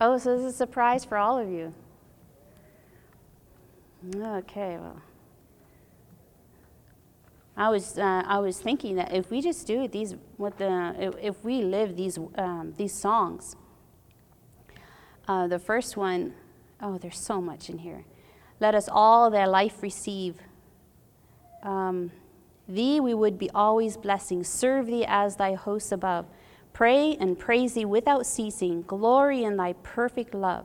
Oh, so this is a surprise for all of you. Okay, well. I was thinking that if we just do these, if we live these songs, the first one, oh, there's so much in here. Let us all their life receive. Thee we would be always blessing, serve thee as thy hosts above. Pray and praise thee without ceasing, glory in thy perfect love.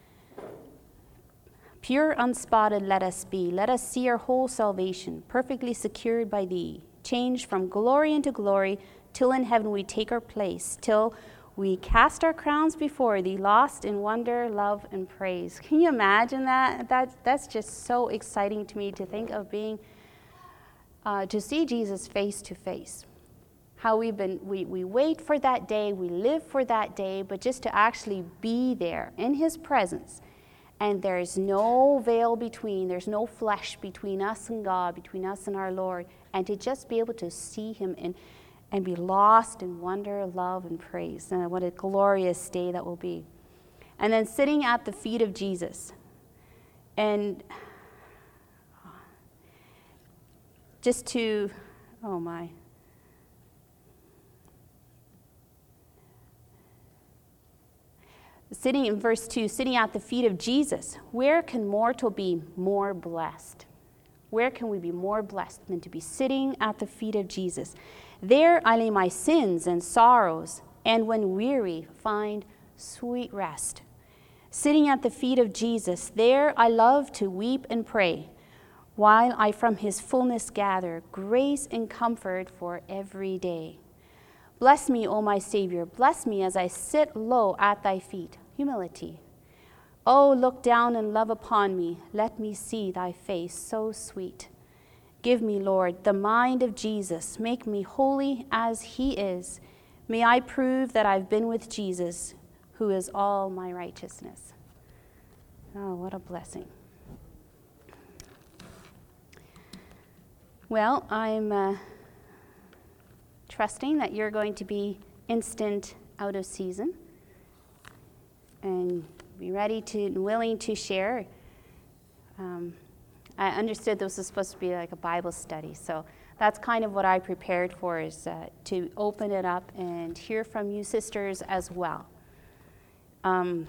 Pure, unspotted let us be, let us see our whole salvation, perfectly secured by thee, changed from glory into glory, till in heaven we take our place, till we cast our crowns before thee, lost in wonder, love, and praise. Can you imagine that? That's just so exciting to me to think of being, to see Jesus face to face. How we wait for that day, we live for that day, but just to actually be there in his presence. And there's no veil between, there's no flesh between us and God, between us and our Lord. And to just be able to see him and be lost in wonder, love, and praise. And what a glorious day that will be. And then sitting at the feet of Jesus. And just to, oh my. Sitting in verse 2, sitting at the feet of Jesus, where can mortal be more blessed? Where can we be more blessed than to be sitting at the feet of Jesus? There I lay my sins and sorrows, and when weary, find sweet rest. Sitting at the feet of Jesus, there I love to weep and pray, while I from his fullness gather grace and comfort for every day. Bless me, O my Savior, bless me as I sit low at thy feet. Humility. Oh, look down and love upon me. Let me see thy face so sweet. Give me, Lord, the mind of Jesus. Make me holy as he is. May I prove that I've been with Jesus, who is all my righteousness. Oh, what a blessing. Well, I'm trusting that you're going to be instant out of season and be ready to and willing to share. I understood this was supposed to be like a Bible study, so that's kind of what I prepared for, is to open it up and hear from you sisters as well. The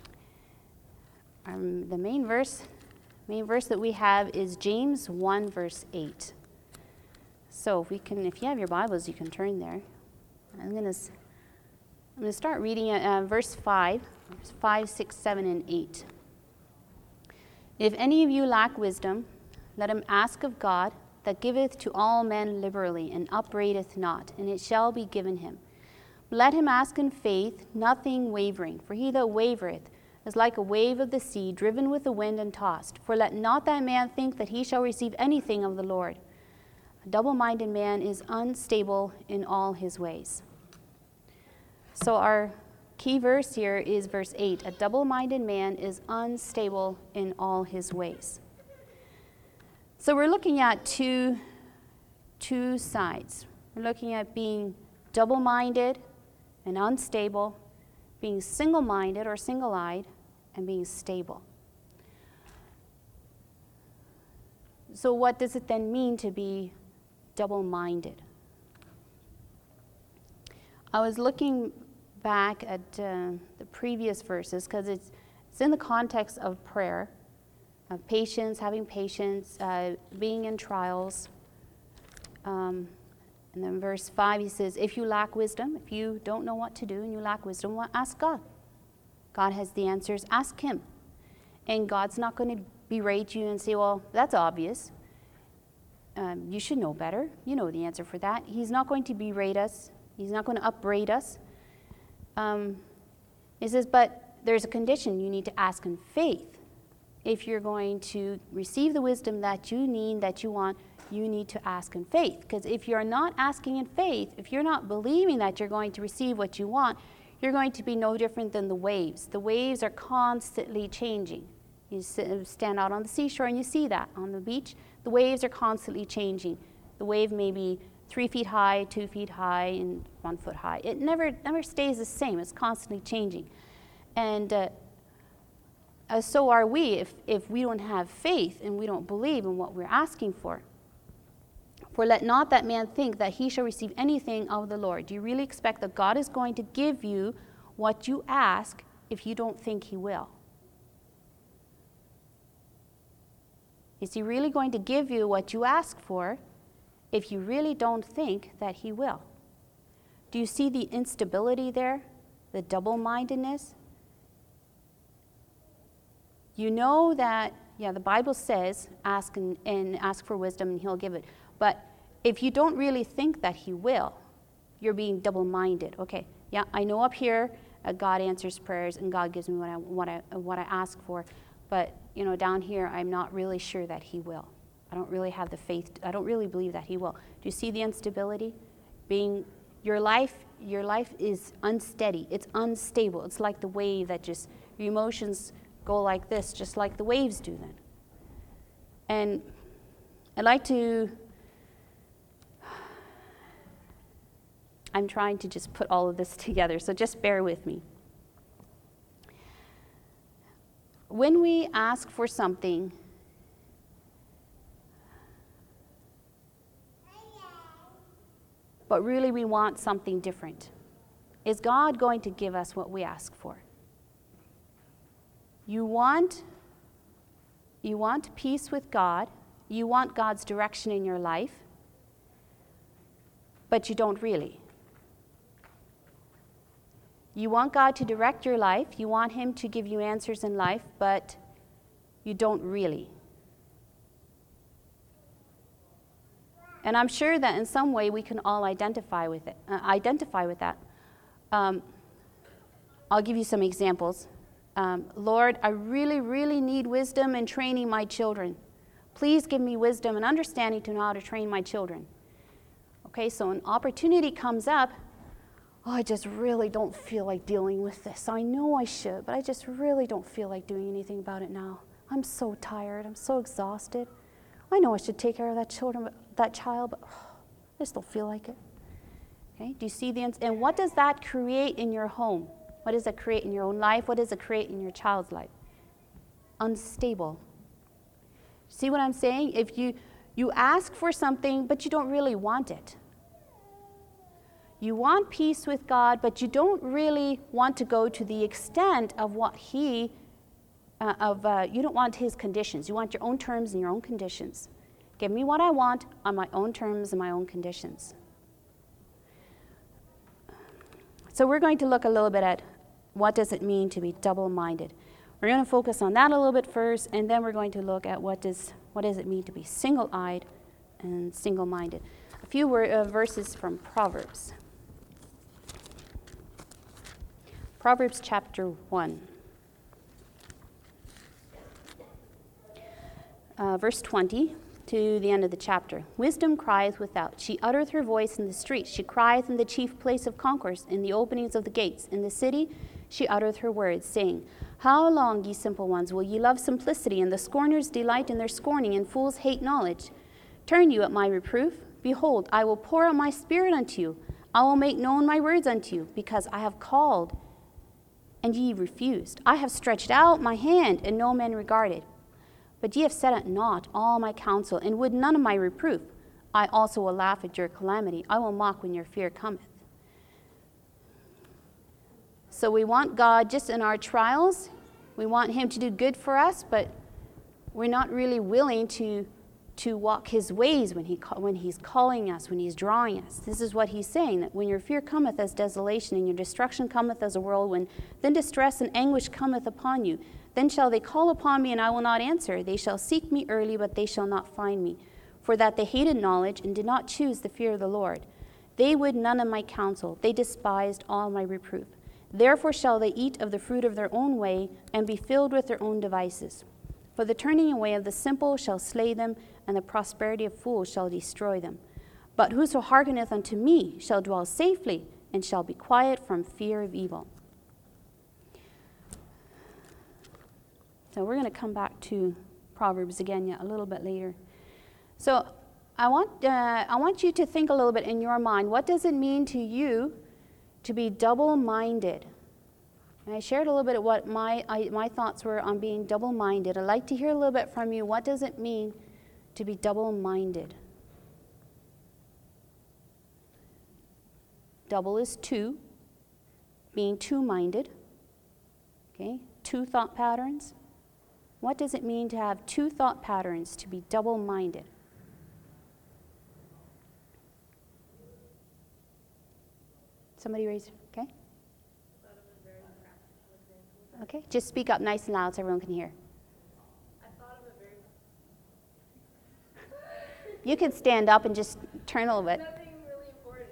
main verse that we have is James 1 verse 8. So if you have your Bibles, you can turn there. I'm going to start reading verse 5, 6, 7, and 8. If any of you lack wisdom, let him ask of God, that giveth to all men liberally, and upbraideth not, and it shall be given him. Let him ask in faith, nothing wavering. For he that wavereth is like a wave of the sea, driven with the wind and tossed. For let not that man think that he shall receive anything of the Lord. A double-minded man is unstable in all his ways. So our key verse here is verse 8. A double-minded man is unstable in all his ways. So we're looking at two sides. We're looking at being double-minded and unstable, being single-minded or single-eyed, and being stable. So what does it then mean to be double-minded? I was looking back at the previous verses because it's in the context of prayer, of patience, having patience, being in trials. And then verse 5, he says, if you lack wisdom, if you don't know what to do and you lack wisdom, well, ask God. God has the answers. Ask him. And God's not going to berate you and say, well, that's obvious. You should know better. You know the answer for that. He's not going to berate us. He's not going to upbraid us. He says, but there's a condition. You need to ask in faith. If you're going to receive the wisdom that you need, that you want, you need to ask in faith. Because if you're not asking in faith, if you're not believing that you're going to receive what you want, you're going to be no different than the waves. The waves are constantly changing. You stand out on the seashore and you see that. On the beach, the waves are constantly changing. The wave may be 3 feet high, 2 feet high, and 1 foot high. It never stays the same. It's constantly changing. And so are we if we don't have faith and we don't believe in what we're asking for. For let not that man think that he shall receive anything of the Lord. Do you really expect that God is going to give you what you ask if you don't think he will? Is he really going to give you what you ask for if you really don't think that he will? Do you see the instability there? The double-mindedness? You know that, the Bible says, ask and ask for wisdom and he'll give it. But if you don't really think that he will, you're being double-minded. Okay, I know up here God answers prayers and God gives me what I ask for, but down here I'm not really sure that he will. I don't really have the faith. I don't really believe that he will. Do you see the instability? Your life is unsteady. It's unstable. It's like the wave that just your emotions go like this, just like the waves do then. And I'm trying to just put all of this together, so just bear with me. When we ask for something, but really we want something different, is God going to give us what we ask for? You want peace with God, you want God's direction in your life, but you don't really. You want God to direct your life, you want him to give you answers in life, but you don't really. And I'm sure that in some way we can all identify with that. I'll give you some examples. Lord, I really, really need wisdom in training my children. Please give me wisdom and understanding to know how to train my children. Okay, so an opportunity comes up. I just really don't feel like dealing with this. I know I should, but I just really don't feel like doing anything about it now. I'm so tired. I'm so exhausted. I know I should take care of that child, but I just don't feel like it. Okay, do you see and what does that create in your home? What does it create in your own life? What does it create in your child's life? Unstable. See what I'm saying? If you ask for something, but you don't really want it. You want peace with God, but you don't really want to go to the extent of what you don't want his conditions. You want your own terms and your own conditions. Give me what I want on my own terms and my own conditions. So we're going to look a little bit at what does it mean to be double-minded. We're going to focus on that a little bit first, and then we're going to look at what does it mean to be single-eyed and single-minded. A few verses from Proverbs. Proverbs chapter 1. Verse 20 to the end of the chapter. Wisdom crieth without. She uttereth her voice in the streets. She crieth in the chief place of concourse, in the openings of the gates. In the city she uttereth her words, saying, How long, ye simple ones, will ye love simplicity? And the scorners delight in their scorning, and fools hate knowledge. Turn you at my reproof. Behold, I will pour out my spirit unto you. I will make known my words unto you, because I have called, and ye refused. I have stretched out my hand, and no man regarded. But ye have set at naught all my counsel, and would none of my reproof. I also will laugh at your calamity. I will mock when your fear cometh. So we want God just in our trials. We want him to do good for us, but we're not really willing to walk his ways when he's calling us, when he's drawing us. This is what he's saying, that when your fear cometh as desolation, and your destruction cometh as a whirlwind, then distress and anguish cometh upon you. Then shall they call upon me, and I will not answer. They shall seek me early, but they shall not find me. For that they hated knowledge, and did not choose the fear of the Lord. They would none of my counsel. They despised all my reproof. Therefore shall they eat of the fruit of their own way, and be filled with their own devices. For the turning away of the simple shall slay them, and the prosperity of fools shall destroy them. But whoso hearkeneth unto me shall dwell safely, and shall be quiet from fear of evil. So we're going to come back to Proverbs again a little bit later. So I want you to think a little bit in your mind, what does it mean to you to be double-minded? And I shared a little bit of what my thoughts were on being double-minded. I'd like to hear a little bit from you. What does it mean to be double-minded? Double is two, being two-minded. Okay, two thought patterns. What does it mean to have two thought patterns, to be double-minded? Somebody raise, okay? Okay, just speak up nice and loud so everyone can hear. You can stand up and just turn a little bit. Nothing really important.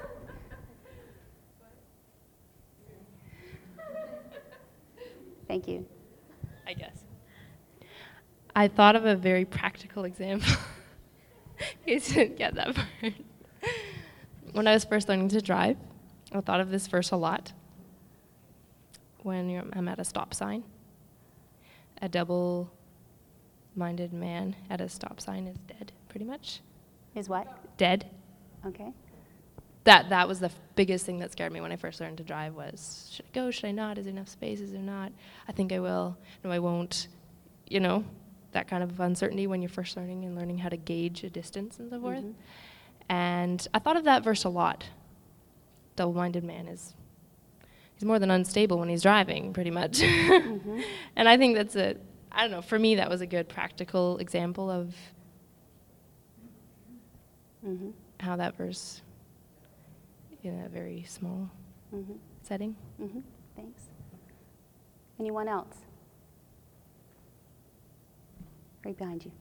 Thank you. I guess. I thought of a very practical example. You didn't get that part. When I was first learning to drive, I thought of this verse a lot. When I'm at a stop sign, a double-minded man at a stop sign is dead, pretty much. Is what? Dead. Okay. That was the biggest thing that scared me when I first learned to drive was, should I go, should I not? Is there enough space, is there not? I think I will. No, I won't. You know, that kind of uncertainty when you're first learning and learning how to gauge a distance and so forth. Mm-hmm. And I thought of that verse a lot. Double-minded man he's more than unstable when he's driving, pretty much. Mm-hmm. And I think that's I don't know, for me that was a good practical example of Mm-hmm. how that verse, in a very small Mm-hmm. setting. Mm-hmm. Thanks. Anyone else? Right behind you.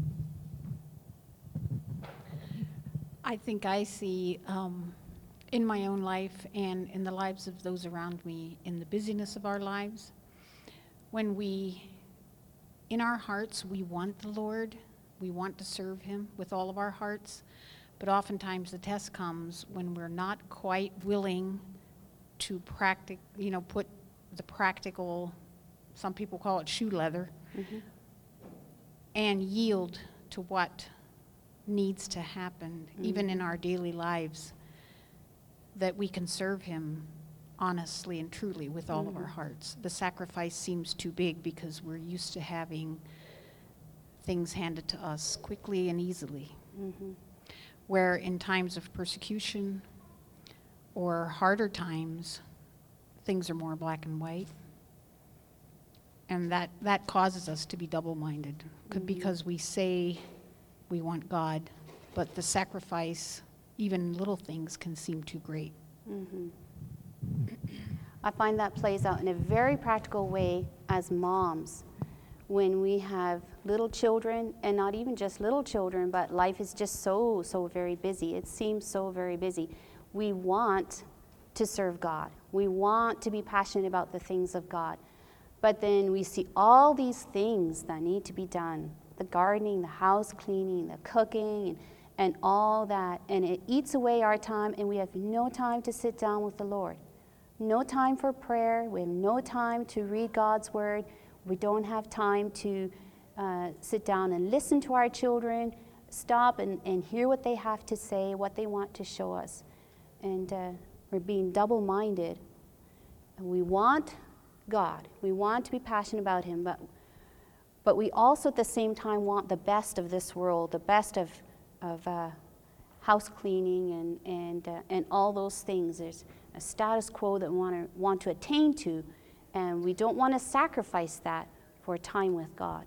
I think I see in my own life and in the lives of those around me, in the busyness of our lives, when in our hearts, we want the Lord, we want to serve Him with all of our hearts, but oftentimes the test comes when we're not quite willing to put the practical, some people call it shoe leather, Mm-hmm. and yield to what needs to happen, even in our daily lives, that we can serve Him honestly and truly with all of our hearts. The sacrifice seems too big because we're used to having things handed to us quickly and easily. Mm-hmm. Where in times of persecution or harder times, things are more black and white. And that causes us to be double-minded, because we say we want God, but the sacrifice, even little things, can seem too great. Mm-hmm. I find that plays out in a very practical way as moms when we have little children, and not even just little children, but life is just so very busy. It seems so very busy. We want to serve God. We want to be passionate about the things of God. But then we see all these things that need to be done, the gardening, the house cleaning, the cooking, and all that. And it eats away our time, and we have no time to sit down with the Lord. No time for prayer. We have no time to read God's word. We don't have time to sit down and listen to our children, stop and hear what they have to say, what they want to show us. And we're being double-minded. And we want God. We want to be passionate about Him, but we also at the same time want the best of this world, the best of house cleaning and all those things. There's a status quo that we want to attain to, and we don't want to sacrifice that for time with God.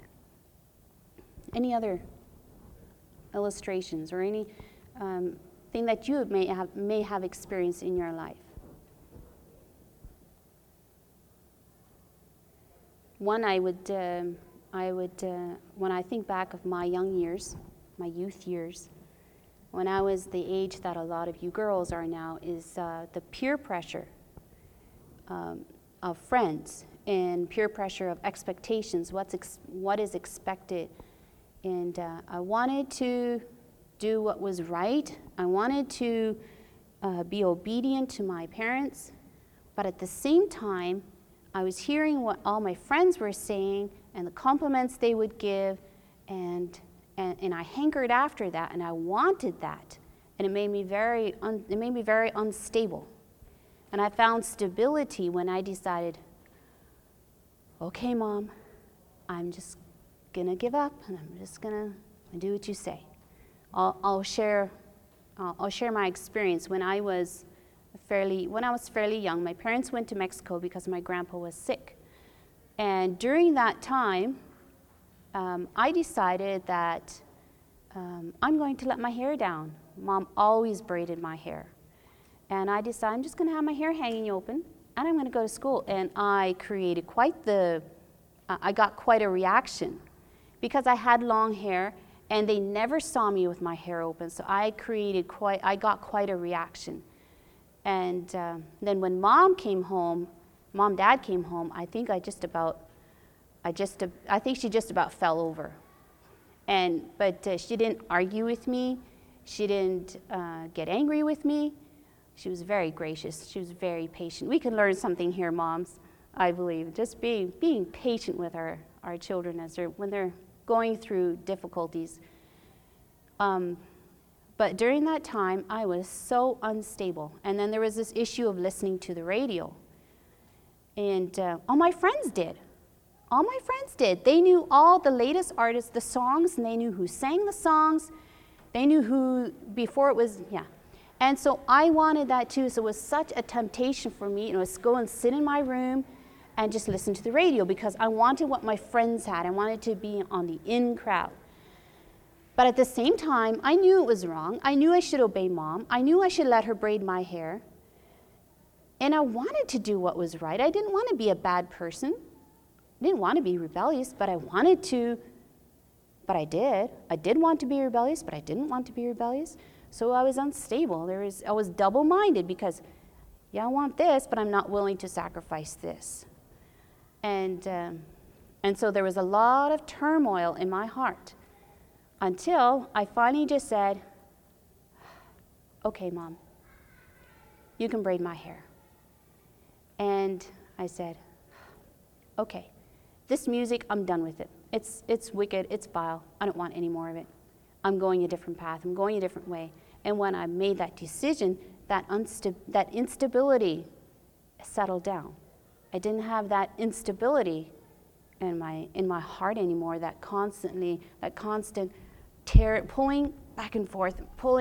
Any other illustrations or any thing that you may have experienced in your life? One, I would when I think back of my young years, my youth years, when I was the age that a lot of you girls are now, is the peer pressure of friends and peer pressure of expectations, what is expected. And I wanted to do what was right. I wanted to be obedient to my parents, but at the same time, I was hearing what all my friends were saying and the compliments they would give, and I hankered after that, and I wanted that, and it made me very unstable. And I found stability when I decided, okay, Mom, I'm just gonna give up, and I'm just gonna do what you say. I'll share my experience. When I was fairly young, my parents went to Mexico because my grandpa was sick. And during that time, I decided that I'm going to let my hair down. Mom always braided my hair. And I decided I'm just going to have my hair hanging open, and I'm going to go to school. And I created I got quite a reaction because I had long hair, and they never saw me with my hair open. So I got quite a reaction. And then when Dad came home, I think she just about fell over. But she didn't argue with me. She didn't get angry with me. She was very gracious. She was very patient. We can learn something here, moms, I believe. Just being patient with our children when they're going through difficulties. But during that time, I was so unstable. And then there was this issue of listening to the radio. And all my friends did. They knew all the latest artists, the songs, and they knew who sang the songs. They knew who, before it was, yeah. And so I wanted that too. So it was such a temptation for me. It was go and sit in my room and just listen to the radio because I wanted what my friends had. I wanted to be on the in crowd. But at the same time, I knew it was wrong. I knew I should obey Mom. I knew I should let her braid my hair. And I wanted to do what was right. I didn't want to be a bad person. I didn't want to be rebellious, but I wanted to. But I did. I did want to be rebellious, but I didn't want to be rebellious. So I was unstable. I was double-minded because, yeah, I want this, but I'm not willing to sacrifice this. And so there was a lot of turmoil in my heart until I finally just said, okay, Mom, you can braid my hair. And I said, okay, this music, I'm done with it. It's wicked, it's vile. I don't want any more of it. I'm going a different path. I'm going a different way. And when I made that decision, that instability settled down. I didn't have that instability in my heart anymore, that constant pulling back and forth.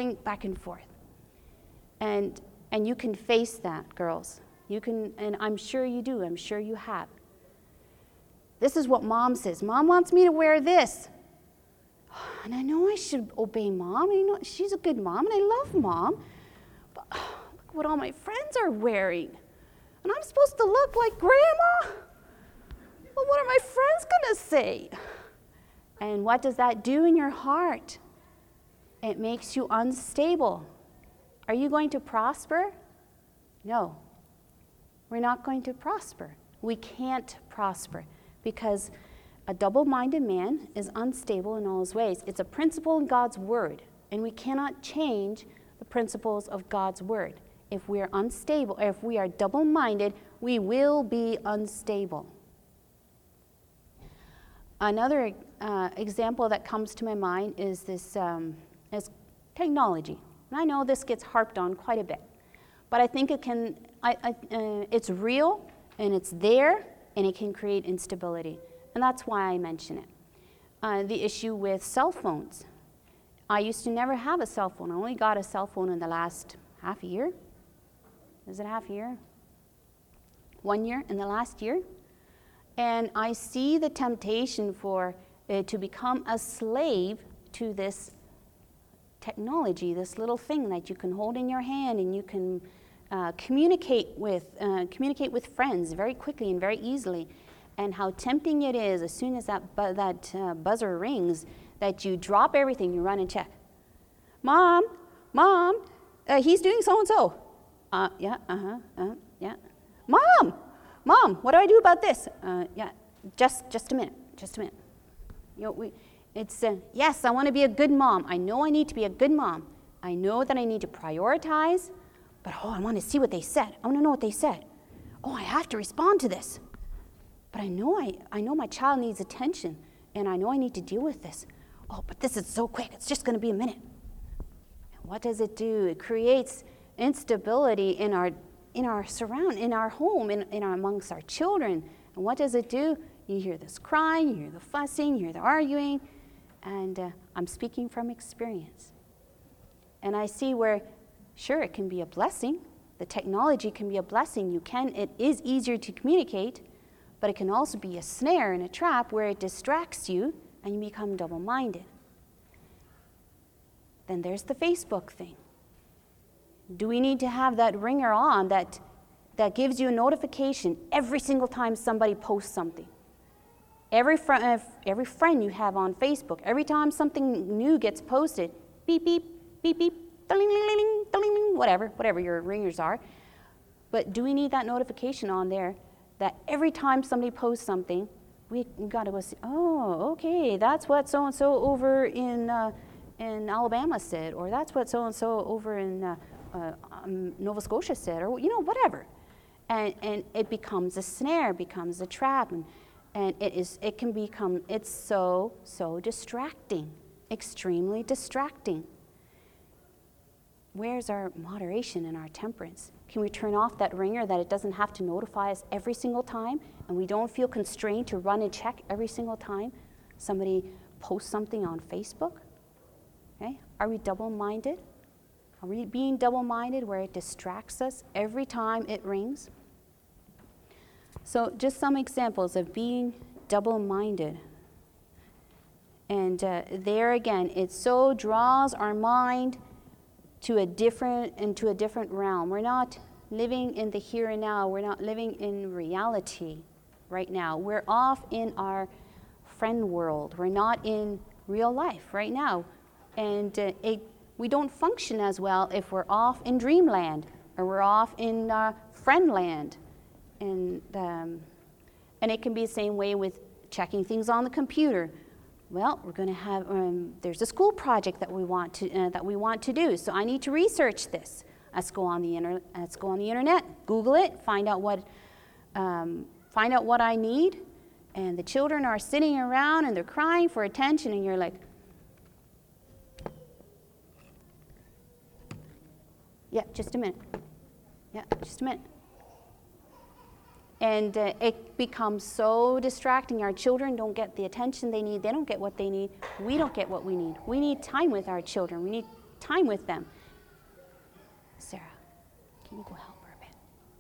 And you can face that, girls. You can, and I'm sure you do. I'm sure you have. This is what Mom says. Mom wants me to wear this. And I know I should obey Mom. I know she's a good mom, and I love Mom. But look what all my friends are wearing. And I'm supposed to look like Grandma? Well, what are my friends going to say? And what does that do in your heart? It makes you unstable. Are you going to prosper? No. We're not going to prosper. We can't prosper because a double-minded man is unstable in all his ways. It's a principle in God's word, and we cannot change the principles of God's word. If we are unstable, or if we are double-minded, we will be unstable. Another example that comes to my mind is this is technology. And I know this gets harped on quite a bit, but I think it's real, and it's there, and it can create instability. And that's why I mention it. The issue with cell phones. I used to never have a cell phone. I only got a cell phone in the last half a year. Is it half a year? 1 year in the last year. And I see the temptation to become a slave to this technology, this little thing that you can hold in your hand, and you can communicate with friends very quickly and very easily. And how tempting it is as soon as that buzzer rings that you drop everything, you run and check. Mom, he's doing so-and-so. Yeah. Mom, what do I do about this? Yeah, just a minute. You know, yes, I want to be a good mom. I know I need to be a good mom. I know that I need to prioritize, but I want to see what they said. I want to know what they said. I have to respond to this. But I know my child needs attention, and I know I need to deal with this. But this is so quick. It's just going to be a minute. And what does it do? It creates instability in our home, amongst our children. And what does it do? You hear this crying, you hear the fussing, you hear the arguing, and I'm speaking from experience. And I see where, sure, it can be a blessing. The technology can be a blessing. It is easier to communicate, but it can also be a snare and a trap where it distracts you and you become double-minded. Then there's the Facebook thing. Do we need to have that ringer on that gives you a notification every single time somebody posts something? Every friend you have on Facebook, every time something new gets posted, beep, beep, beep, beep, ding, ding, whatever your ringers are. But do we need that notification on there that every time somebody posts something, we got to go see, oh, okay, that's what so-and-so over in Alabama said, or that's what so-and-so over in Nova Scotia said, or whatever. And it becomes a snare, becomes a trap, and it can become, it's so distracting, extremely distracting. Where's our moderation and our temperance? Can we turn off that ringer that it doesn't have to notify us every single time, and we don't feel constrained to run and check every single time somebody posts something on Facebook? Okay? Are we double-minded? Are we being double-minded where it distracts us every time it rings? So just some examples of being double-minded. And there again, it so draws our mind into a different realm. We're not living in the here and now. We're not living in reality right now. We're off in our friend world. We're not in real life right now. And we don't function as well if we're off in dreamland or we're off in friendland. And it can be the same way with checking things on the computer. Well, we're going to have, there's a school project that we want to do, so I need to research this. Let's go on the internet, Google it, find out what I need, and the children are sitting around and they're crying for attention, and you're like, yeah, just a minute. And it becomes so distracting. Our children don't get the attention they need. They don't get what they need. We don't get what we need. We need time with our children. We need time with them. Sarah, can you go help her a bit?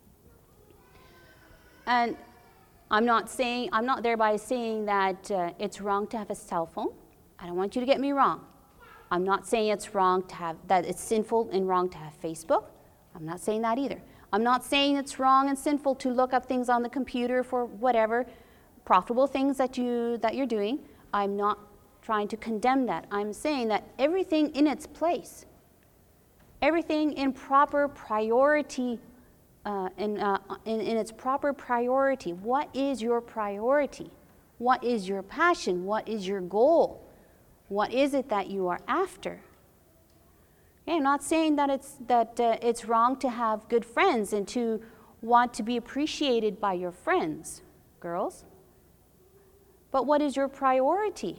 And I'm not thereby saying that it's wrong to have a cell phone. I don't want you to get me wrong. I'm not saying it's sinful and wrong to have Facebook. I'm not saying that either. I'm not saying it's wrong and sinful to look up things on the computer for whatever profitable things that you're doing. I'm not trying to condemn that. I'm saying that everything in its place, everything in proper priority, in its proper priority. What is your priority? What is your passion? What is your goal? What is it that you are after? Okay, I'm not saying that it's wrong to have good friends and to want to be appreciated by your friends, girls. But what is your priority?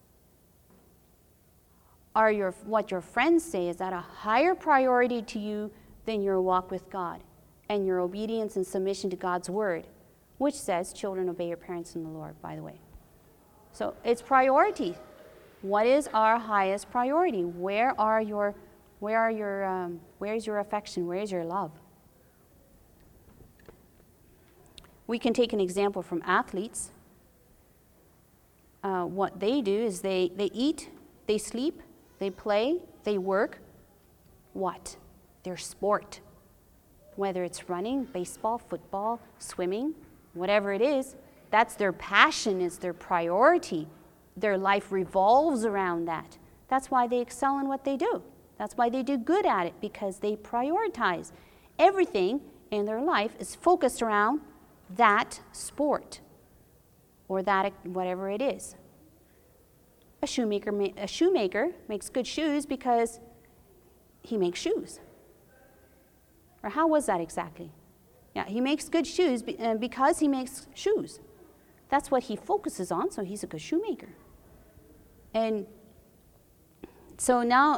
What your friends say, is that a higher priority to you than your walk with God and your obedience and submission to God's word, which says, children, obey your parents in the Lord, by the way. So it's priority. What is our highest priority? Where is your affection? Where is your love? We can take an example from athletes. What they do is they eat, they sleep, they play, they work. What? Their sport. Whether it's running, baseball, football, swimming, whatever it is, that's their passion, it's their priority. Their life revolves around that. That's why they excel in what they do. That's why they do good at it, because they prioritize. Everything in their life is focused around that sport or that whatever it is. A shoemaker makes good shoes because he makes shoes. Or how was that exactly? Yeah, he makes good shoes because he makes shoes. That's what he focuses on, so he's a good shoemaker. And so now,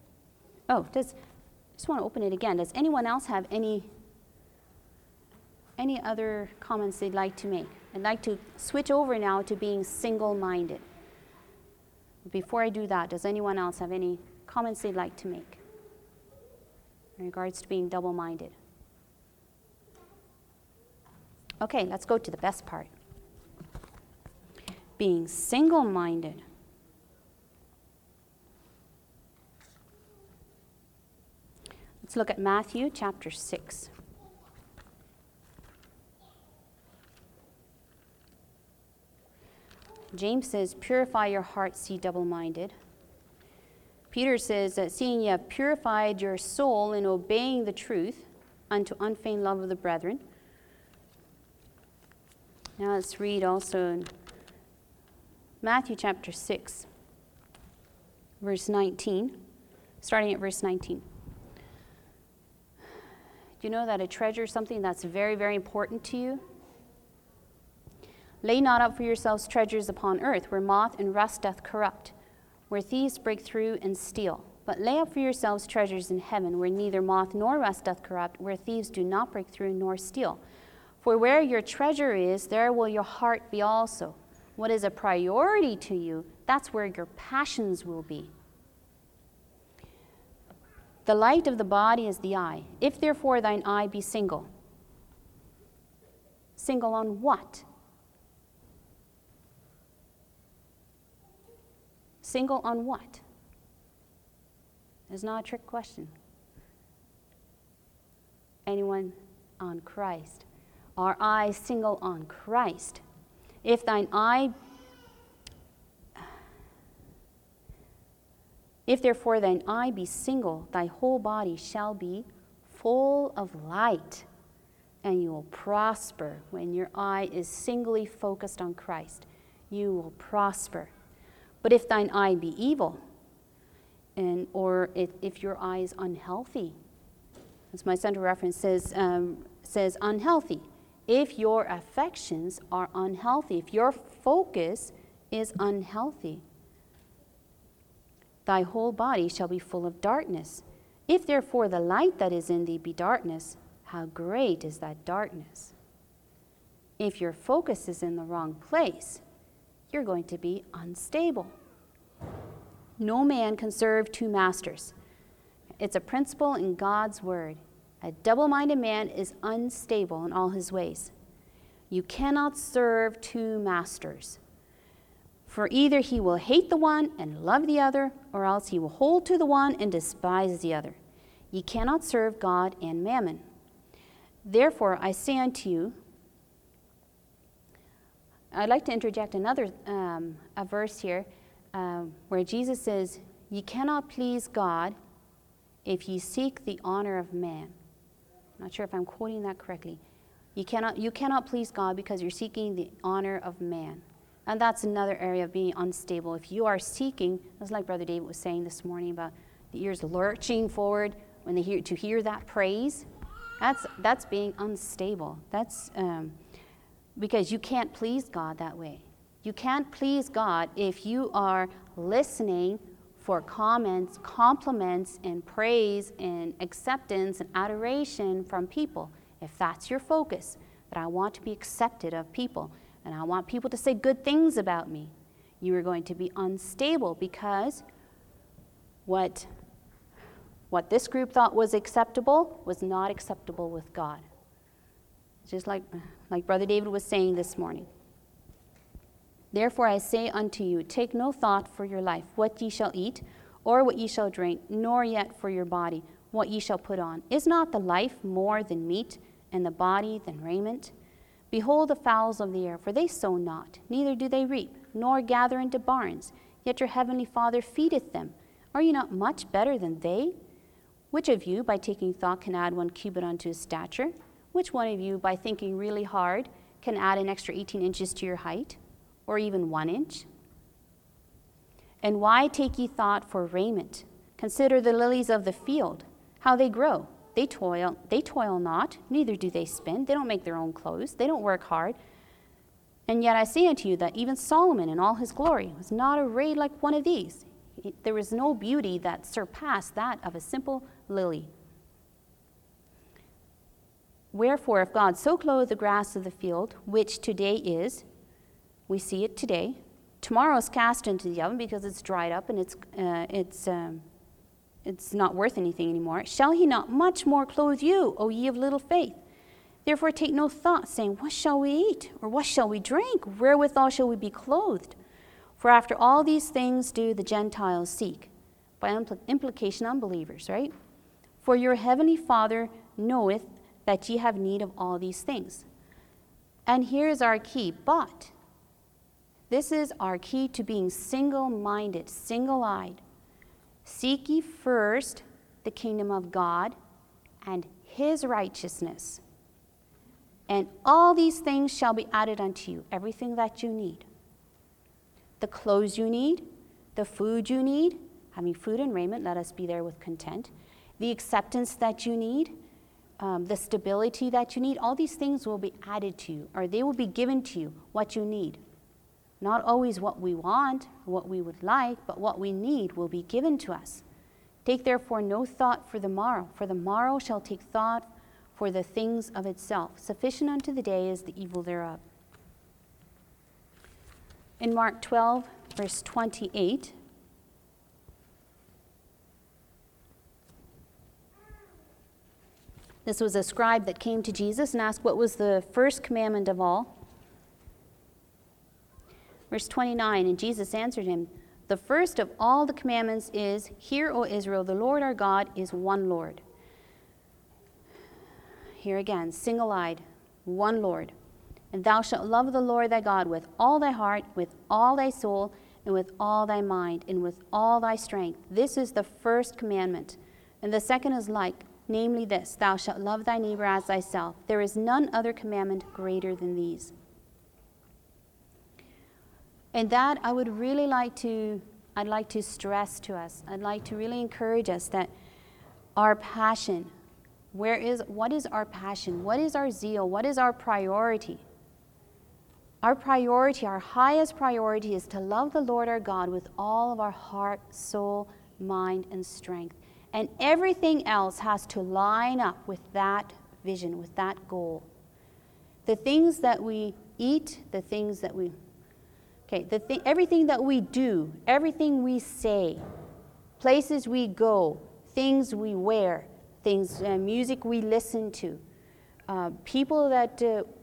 just want to open it again. Does anyone else have any any other comments they'd like to make? I'd like to switch over now to being single-minded. Before I do that, does anyone else have any comments they'd like to make in regards to being double-minded? Okay, let's go to the best part. Being single-minded. Let's look at Matthew chapter 6. James says, purify your hearts, ye double-minded. Peter says that seeing ye have purified your soul in obeying the truth unto unfeigned love of the brethren. Now let's read also in Matthew chapter 6, verse 19, starting at verse 19. Do you know that a treasure is something that's very, very important to you? Lay not up for yourselves treasures upon earth, where moth and rust doth corrupt, where thieves break through and steal. But lay up for yourselves treasures in heaven, where neither moth nor rust doth corrupt, where thieves do not break through nor steal. For where your treasure is, there will your heart be also. What is a priority to you, that's where your passions will be. The light of the body is the eye. If therefore thine eye be single. Single on what? Single on what? It's not a trick question. Anyone? On Christ. Our eyes single on Christ. If thine eye, if therefore thine eye be single, thy whole body shall be full of light, and you will prosper. When your eye is singly focused on Christ, you will prosper. But if thine eye be evil, or if your eye is unhealthy, as my center reference says unhealthy. If your affections are unhealthy, if your focus is unhealthy, thy whole body shall be full of darkness. If therefore the light that is in thee be darkness, how great is that darkness? If your focus is in the wrong place, you're going to be unstable. No man can serve two masters. It's a principle in God's word. A double-minded man is unstable in all his ways. You cannot serve two masters. For either he will hate the one and love the other, or else he will hold to the one and despise the other. Ye cannot serve God and mammon. Therefore I say unto you, I'd like to interject another a verse here where Jesus says, ye cannot please God if ye seek the honor of man. I'm not sure if I'm quoting that correctly. You cannot please God because you're seeking the honor of man. And that's another area of being unstable. If you are seeking, that's like Brother David was saying this morning about the ears lurching forward when they hear that praise, that's being unstable. That's because you can't please God that way. You can't please God if you are listening for comments, compliments, and praise, and acceptance, and adoration from people. If that's your focus, that I want to be accepted of people, and I want people to say good things about me, you are going to be unstable because what this group thought was acceptable was not acceptable with God. Just like Brother David was saying this morning. Therefore I say unto you, take no thought for your life, what ye shall eat, or what ye shall drink, nor yet for your body, what ye shall put on. Is not the life more than meat, and the body than raiment? Behold the fowls of the air, for they sow not, neither do they reap, nor gather into barns, yet your heavenly Father feedeth them. Are you not much better than they? Which of you, by taking thought, can add 1 cubit unto his stature? Which one of you, by thinking really hard, can add an extra 18 inches to your height? Or even 1 inch? And why take ye thought for raiment? Consider the lilies of the field, how they grow. They toil not, neither do they spin. They don't make their own clothes. They don't work hard. And yet I say unto you that even Solomon in all his glory was not arrayed like one of these. There was no beauty that surpassed that of a simple lily. Wherefore, if God so clothe the grass of the field, which today is, we see it today, tomorrow is cast into the oven because it's dried up and it's not worth anything anymore. Shall he not much more clothe you, O ye of little faith? Therefore take no thought, saying, what shall we eat? Or what shall we drink? Wherewithal shall we be clothed? For after all these things do the Gentiles seek. By implication, unbelievers, right? For your heavenly Father knoweth that ye have need of all these things. And here's our key, but this is our key to being single-minded, single-eyed. Seek ye first the kingdom of God and his righteousness, and all these things shall be added unto you, everything that you need. The clothes you need, the food you need, having food and raiment, let us be there with content. The acceptance that you need, the stability that you need, all these things will be added to you, or they will be given to you, what you need. Not always what we want, what we would like, but what we need will be given to us. Take therefore no thought for the morrow shall take thought for the things of itself. Sufficient unto the day is the evil thereof. In Mark 12, verse 28, this was a scribe that came to Jesus and asked what was the first commandment of all. Verse 29, and Jesus answered him, the first of all the commandments is, Hear, O Israel, the Lord our God is one Lord. Here again, single-eyed, one Lord. And thou shalt love the Lord thy God with all thy heart, with all thy soul, and with all thy mind, and with all thy strength. This is the first commandment. And the second is like, namely this, thou shalt love thy neighbor as thyself. There is none other commandment greater than these. And that I would really like to stress to us. I'd like to really encourage us that our passion, what is our passion? What is our zeal? What is our priority? Our priority, our highest priority is to love the Lord our God with all of our heart, soul, mind, and strength. And everything else has to line up with that vision, with that goal. The things that we eat, the things that we... everything that we do, everything we say, places we go, things we wear, music we listen to, people that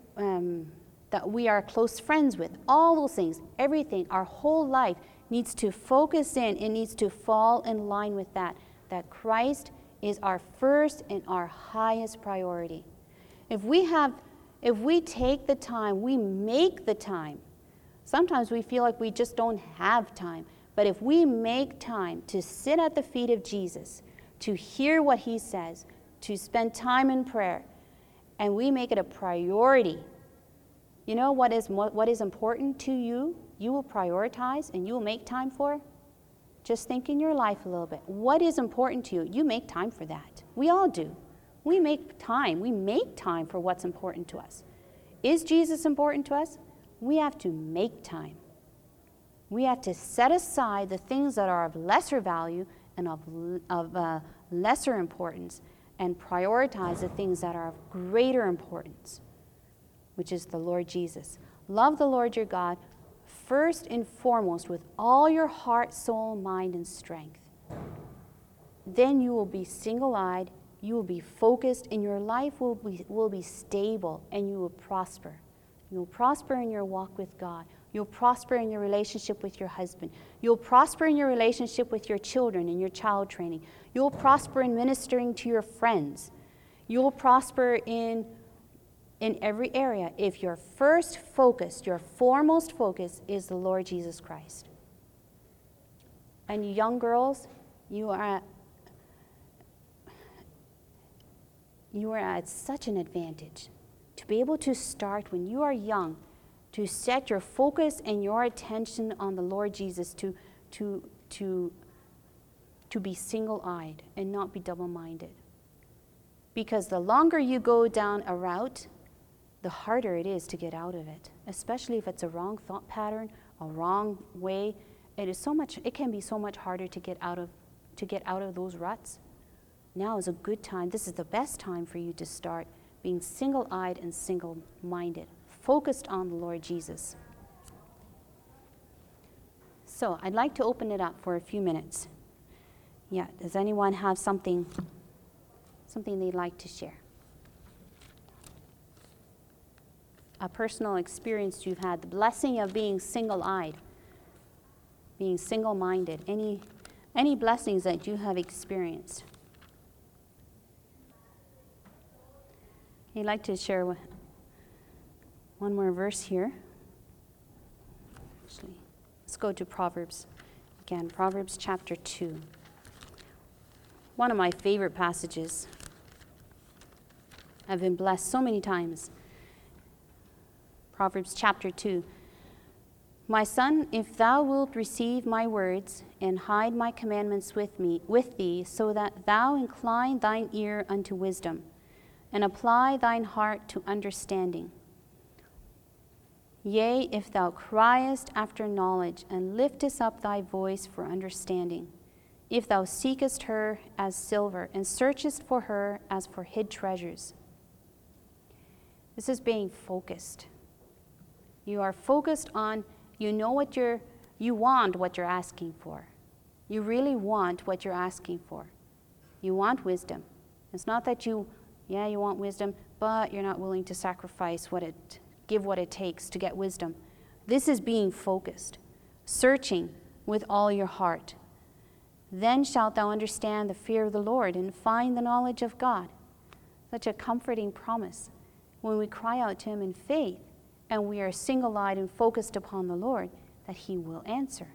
we are close friends with, all those things, everything, our whole life needs to focus in and needs to fall in line with that Christ is our first and our highest priority. If we take the time, we make the time. Sometimes we feel like we just don't have time. But if we make time to sit at the feet of Jesus, to hear what he says, to spend time in prayer, and we make it a priority, you know what is important to you, you will prioritize and you will make time for? Just think in your life a little bit. What is important to you? You make time for that. We all do. We make time. We make time for what's important to us. Is Jesus important to us? We have to make time. We have to set aside the things that are of lesser value and of lesser importance and prioritize the things that are of greater importance, which is the Lord Jesus. Love the Lord your God first and foremost with all your heart, soul, mind, and strength. Then you will be single-eyed, you will be focused, and your life will be stable, and you will prosper. You will prosper in your walk with God. You'll prosper in your relationship with your husband. You'll prosper in your relationship with your children and your child training. You'll prosper in ministering to your friends. You'll prosper in every area if your first focus, your foremost focus is the Lord Jesus Christ. And you young girls, you are at such an advantage to be able to start when you are young, to set your focus and your attention on the Lord Jesus, to be single-eyed and not be double-minded. Because the longer you go down a route, the harder it is to get out of it, especially if it's a wrong thought pattern, a wrong way. It can be so much harder to get out of those ruts. Now is a good time. This is the best time for you to start being single-eyed and single-minded, focused on the Lord Jesus. So I'd like to open it up for a few minutes. Yeah, does anyone have something they'd like to share? A personal experience you've had, the blessing of being single-eyed, being single-minded, any blessings that you have experienced. I'd like to share one more verse here. Actually, let's go to Proverbs again, Proverbs chapter 2. One of my favorite passages. I've been blessed so many times. Proverbs chapter 2. My son, if thou wilt receive my words and hide my commandments with thee, so that thou incline thine ear unto wisdom, and apply thine heart to understanding. Yea, if thou criest after knowledge, and liftest up thy voice for understanding, if thou seekest her as silver, and searchest for her as for hid treasures. This is being focused. You are focused on, you know what you want what you're asking for. You really want what you're asking for. You want wisdom. It's not that you want wisdom, but you're not willing to sacrifice give what it takes to get wisdom. This is being focused, searching with all your heart. Then shalt thou understand the fear of the Lord and find the knowledge of God. Such a comforting promise. When we cry out to him in faith and we are single-eyed and focused upon the Lord, that he will answer.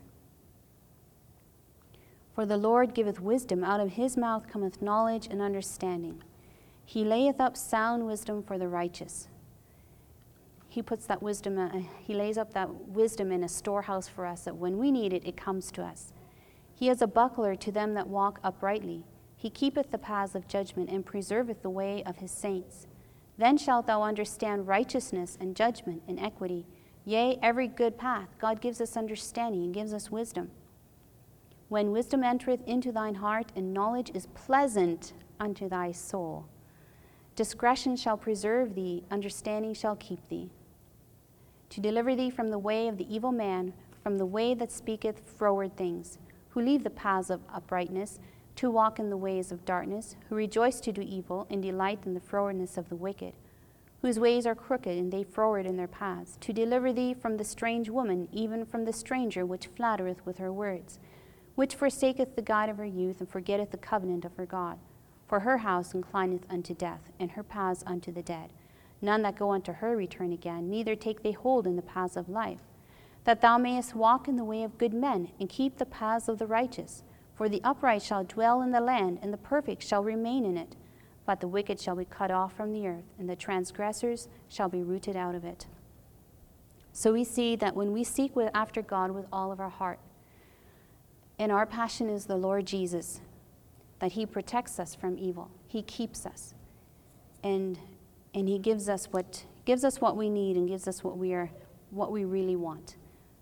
For the Lord giveth wisdom, out of his mouth cometh knowledge and understanding. He layeth up sound wisdom for the righteous. He puts that wisdom, he lays up that wisdom in a storehouse for us, that when we need it, it comes to us. He is a buckler to them that walk uprightly. He keepeth the paths of judgment, and preserveth the way of his saints. Then shalt thou understand righteousness and judgment and equity. Yea, every good path. God gives us understanding and gives us wisdom. When wisdom entereth into thine heart, and knowledge is pleasant unto thy soul. Discretion shall preserve thee, understanding shall keep thee. To deliver thee from the way of the evil man, from the way that speaketh froward things, who leave the paths of uprightness, to walk in the ways of darkness, who rejoice to do evil, and delight in the frowardness of the wicked, whose ways are crooked, and they froward in their paths, to deliver thee from the strange woman, even from the stranger which flattereth with her words, which forsaketh the guide of her youth, and forgetteth the covenant of her God. For her house inclineth unto death, and her paths unto the dead. None that go unto her return again, neither take they hold in the paths of life. That thou mayest walk in the way of good men, and keep the paths of the righteous. For the upright shall dwell in the land, and the perfect shall remain in it. But the wicked shall be cut off from the earth, and the transgressors shall be rooted out of it. So we see that when we seek after God with all of our heart, and our passion is the Lord Jesus, that he protects us from evil. He keeps us. And he gives us what we need, and gives us what we really want.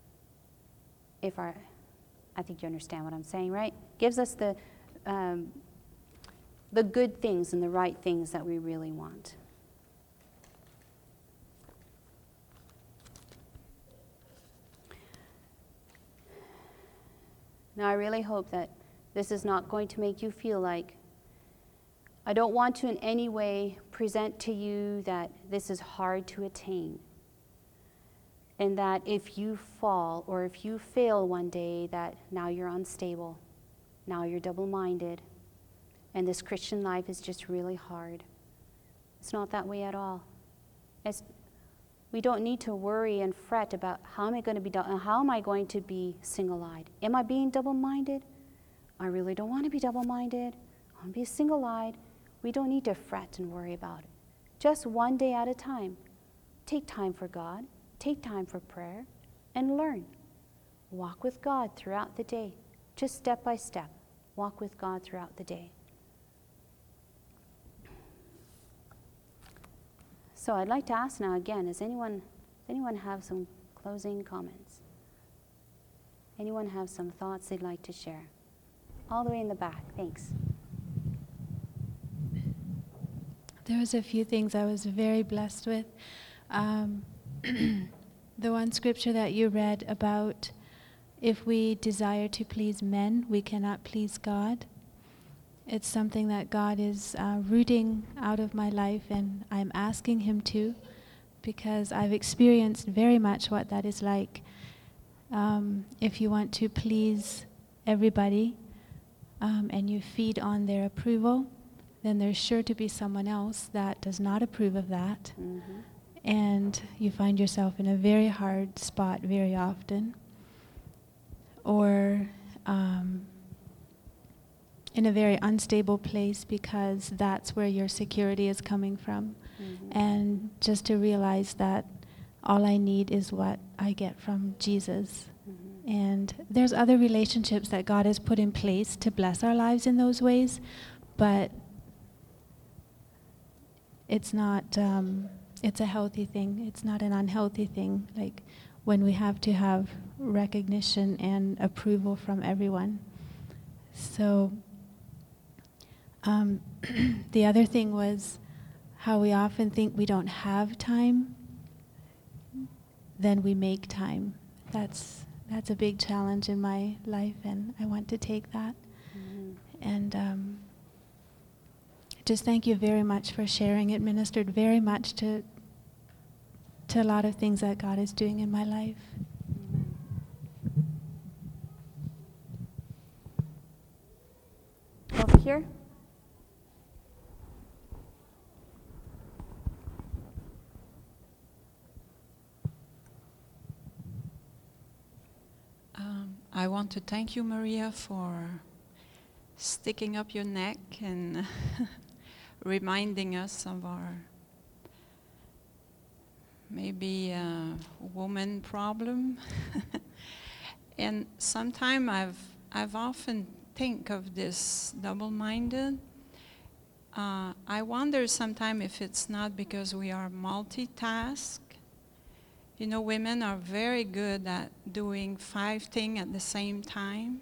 I think you understand what I'm saying, right? Gives us the good things and the right things that we really want. Now, I really hope that this is not going to make you feel like, I don't want to in any way present to you that this is hard to attain. And that if you fall or if you fail one day, that now you're unstable, now you're double-minded, and this Christian life is just really hard. It's not that way at all. We don't need to worry and fret about how am I going to be single-eyed? Am I being double-minded? I really don't want to be double-minded. I want to be single-eyed. We don't need to fret and worry about it. Just one day at a time. Take time for God. Take time for prayer and learn. Walk with God throughout the day. Just step by step. Walk with God throughout the day. So I'd like to ask now again, does anyone have some closing comments? Anyone have some thoughts they'd like to share? All the way in the back, thanks. There was a few things I was very blessed with. The one scripture that you read about if we desire to please men, we cannot please God. It's something that God is rooting out of my life, and I'm asking Him to, because I've experienced very much what that is like. If you want to please everybody and you feed on their approval, then there's sure to be someone else that does not approve of that. Mm-hmm. And you find yourself in a very hard spot very often. Or in a very unstable place, because that's where your security is coming from. Mm-hmm. And just to realize that all I need is what I get from Jesus. Mm-hmm. And there's other relationships that God has put in place to bless our lives in those ways, but it's not, it's a healthy thing. It's not an unhealthy thing, like when we have to have recognition and approval from everyone. So the other thing was how we often think we don't have time, then we make time. That's a big challenge in my life, and I want to take that. Mm-hmm. And just thank you very much for sharing. It ministered very much to a lot of things that God is doing in my life. Over here. I want to thank you, Maria, for sticking up your neck and reminding us of our maybe woman problem. And sometimes I've often think of this double-minded. I wonder sometimes if it's not because we are multitask. You know, women are very good at doing 5 things at the same time.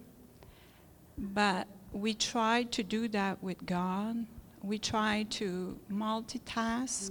But we try to do that with God. We try to multitask,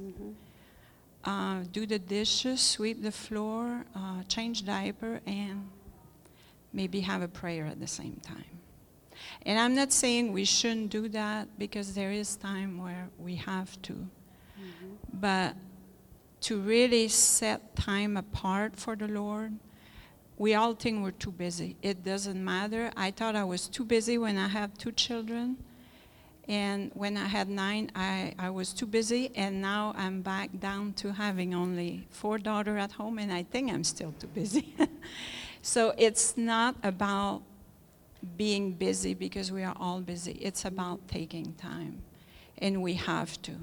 do the dishes, sweep the floor, change diaper, and maybe have a prayer at the same time. And I'm not saying we shouldn't do that, because there is time where we have to. But to really set time apart for the Lord, we all think we're too busy. It doesn't matter. I thought I was too busy when I had 2 children. And when I had 9, I was too busy. And now I'm back down to having only 4 daughters at home. And I think I'm still too busy. So it's not about being busy, because we are all busy. It's about taking time. And we have to.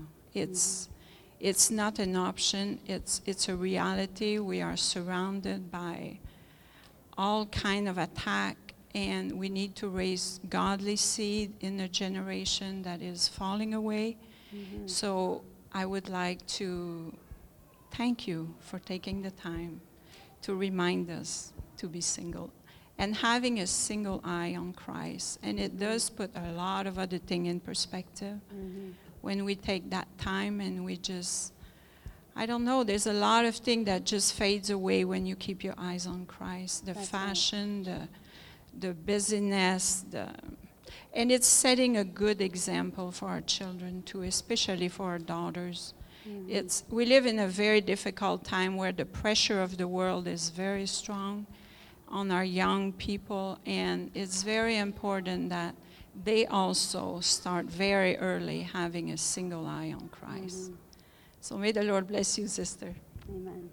It's not an option. It's a reality. We are surrounded by all kind of attack, and we need to raise godly seed in a generation that is falling away. So I would like to thank you for taking the time to remind us to be single and having a single eye on Christ. And it does put a lot of other things in perspective. When we take that time and we just, I don't know, there's a lot of things that just fades away when you keep your eyes on Christ. The fashion, the busyness, and it's setting a good example for our children too, especially for our daughters. We live in a very difficult time where the pressure of the world is very strong on our young people, and it's very important that they also start very early having a single eye on Christ. So may the Lord bless you, sister. Amen.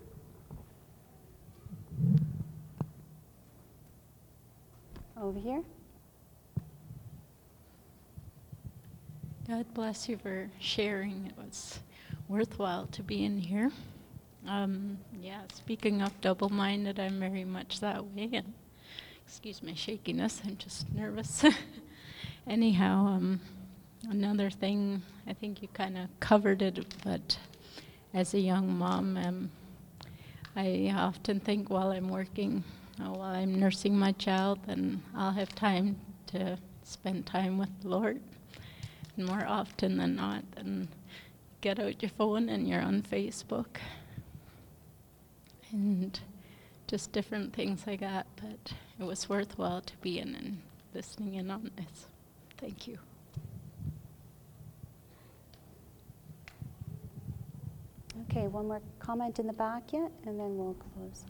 Over here. God bless you for sharing. It was worthwhile to be in here. Speaking of double-minded, I'm very much that way. And excuse my shakiness, I'm just nervous. Anyhow, another thing, I think you kind of covered it, but as a young mom, I often think while I'm working, while I'm nursing my child, then I'll have time to spend time with the Lord. And more often than not, then get out your phone and you're on Facebook. And just different things like that. But it was worthwhile to be in and listening in on this. Thank you. Okay, one more comment in the back yet, and then we'll close.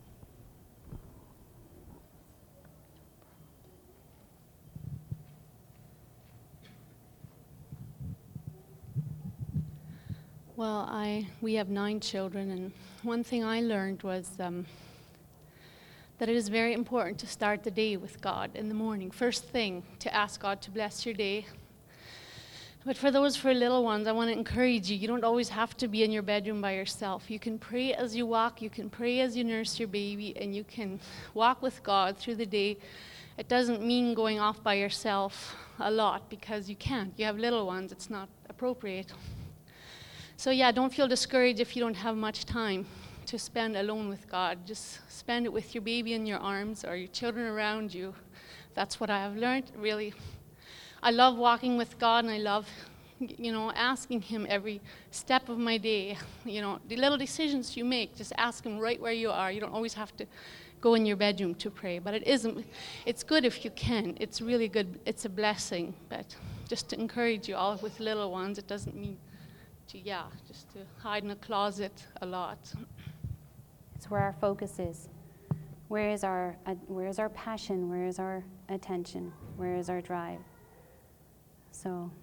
Well, we have 9 children, and one thing I learned was that it is very important to start the day with God in the morning. First thing, to ask God to bless your day. But for little ones, I want to encourage you. You don't always have to be in your bedroom by yourself. You can pray as you walk. You can pray as you nurse your baby, and you can walk with God through the day. It doesn't mean going off by yourself a lot, because you can't. You have little ones. It's not appropriate. So yeah, don't feel discouraged if you don't have much time to spend alone with God. Just spend it with your baby in your arms or your children around you. That's what I have learned, really. I love walking with God, and I love, asking Him every step of my day. The little decisions you make, just ask Him right where you are. You don't always have to go in your bedroom to pray, but it's good if you can. It's really good. It's a blessing. But just to encourage you all with little ones, it doesn't mean just to hide in a closet a lot. It's where our focus is. Where is our passion? Where is our attention? Where is our drive? So,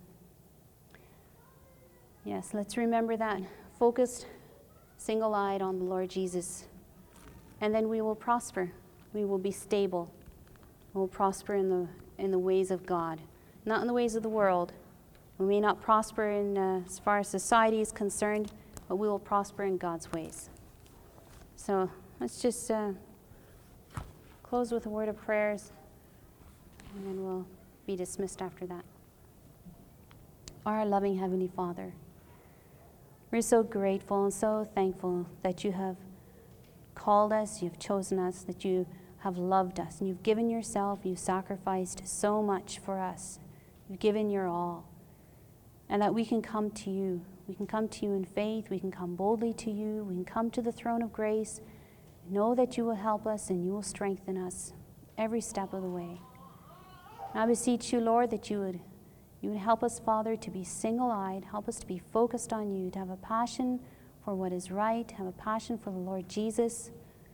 yes, let's remember that. Focused, single-eyed on the Lord Jesus. And then we will prosper. We will be stable. We will prosper in the ways of God, not in the ways of the world. We may not prosper as far as society is concerned, but we will prosper in God's ways. So let's just close with a word of prayers, and then we'll be dismissed after that. Our loving Heavenly Father, we're so grateful and so thankful that you have called us, you've chosen us, that you have loved us, and you've given yourself, you've sacrificed so much for us. You've given your all. And that we can come to you. We can come to you in faith. We can come boldly to you. We can come to the throne of grace. Know that you will help us and you will strengthen us every step of the way. And I beseech you, Lord, that you would help us, Father, to be single-eyed. Help us to be focused on you, to have a passion for what is right, have a passion for the Lord Jesus.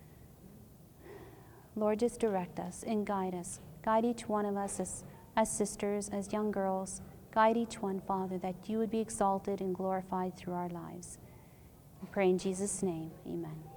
Lord, just direct us and guide us. Guide each one of us as sisters, as young girls. Guide each one, Father, that you would be exalted and glorified through our lives. We pray in Jesus' name, amen.